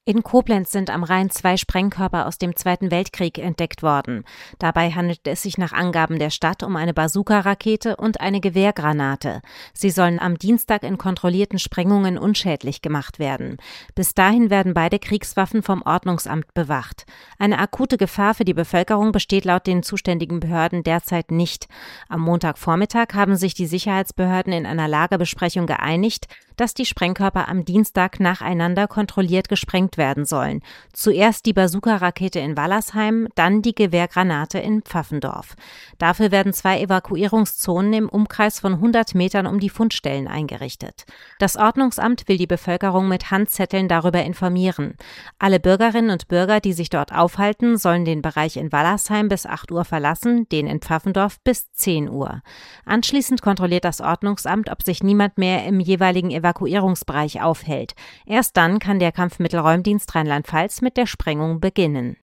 In Koblenz sind am Rhein 2 Sprengkörper aus dem Zweiten Weltkrieg entdeckt worden. Dabei handelt es sich nach Angaben der Stadt um eine Bazooka-Rakete und eine Gewehrgranate. Sie sollen am Dienstag in kontrollierten Sprengungen unschädlich gemacht werden. Bis dahin werden beide Kriegswaffen vom Ordnungsamt bewacht. Eine akute Gefahr für die Bevölkerung besteht laut den zuständigen Behörden derzeit nicht. Am Montagvormittag haben sich die Sicherheitsbehörden in einer Lagebesprechung geeinigt, dass die Sprengkörper am Dienstag nacheinander kontrolliert gesprengt werden sollen. Zuerst die Bazooka-Rakete in Wallersheim, dann die Gewehrgranate in Pfaffendorf. Dafür werden 2 Evakuierungszonen im Umkreis von 100 Metern um die Fundstellen eingerichtet. Das Ordnungsamt will die Bevölkerung mit Handzetteln darüber informieren. Alle Bürgerinnen und Bürger, die sich dort aufhalten, sollen den Bereich in Wallersheim bis 8 Uhr verlassen, den in Pfaffendorf bis 10 Uhr. Anschließend kontrolliert das Ordnungsamt, ob sich niemand mehr im jeweiligen Evakuierungsbereich aufhält. Erst dann kann der Kampfmittelräumdienst Rheinland-Pfalz mit der Sprengung beginnen.